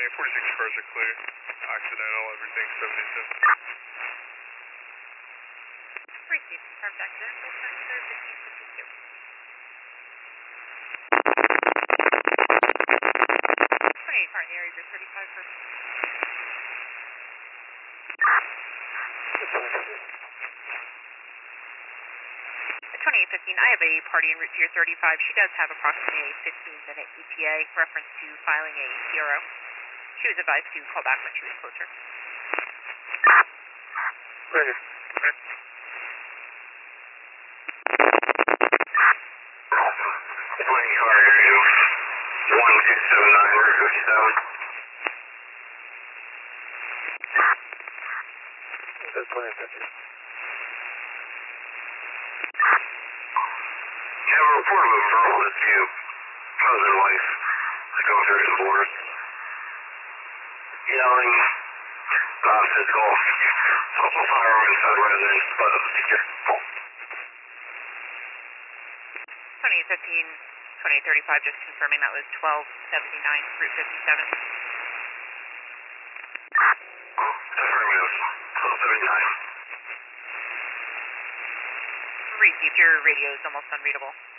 46 cars are clear. Accidental, everything 77. Receive, confirmed accidental, sensor 1552. 28 car in the area, you're 35 for... 2815, I have a party en route to your 35. She does have approximately a 15-minute ETA, reference to filing a CRO. She was advised to call back when she was closer. Ready. 20 car area, 1279, Route 57. That's 2050. You have a report of a referral that you, husband and wife, to go through divorce. Yelling, physical, also firearm inside residence, but secure. 2015, 2035, just confirming that was 1279, Route 57. Confirming it was 1279. Received, your radio is almost unreadable.